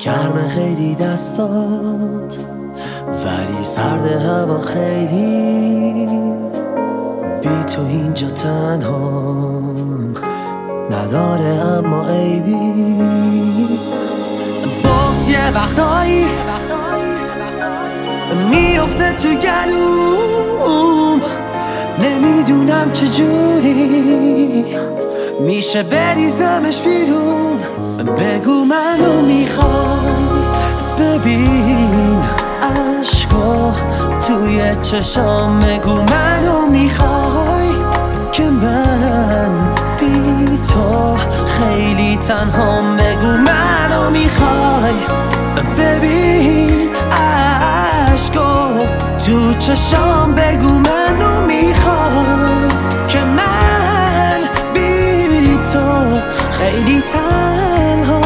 گرم خیلی دستات ولی سرد هوا خیلی. بی تو اینجا تنهام نداره اما عیبی. باز یه وقتایی میافته تو گلوم، نمیدونم چجوری میشه بریزمش بیرون. بگو منو میخوای، ببین عشقا توی چشام. بگو منو میخوای که من بی تو خیلی تنهام. بگو منو میخوای، ببین عشقا تو چشام. بگو منو میخوای که من بی تو خیلی تنها.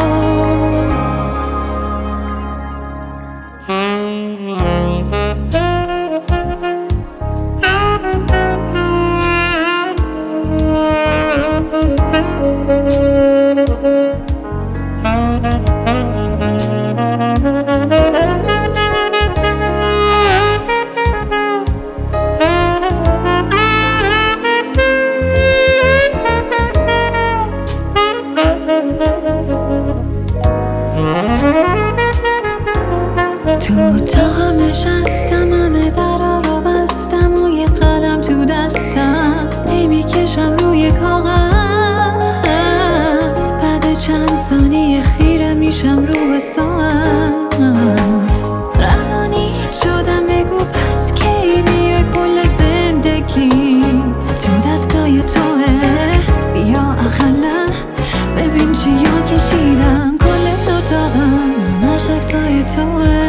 تو اتاقم نشستم، همه درا رو بستم و یه قلم تو دستم هی میکشم روی کاغذ. بعد چند ثانیه خیره میشم رو به ساعت، روانی شدم. بگو پس کی میه کل زندگی تو دستای توه. بیا اقلا ببین چیا کشیدم، کل اتاقم همش عکسای توه.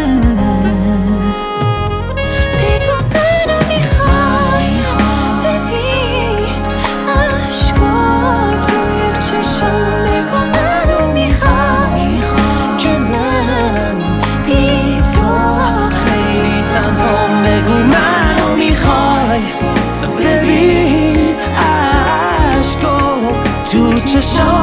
ببین عشقا تو چشام.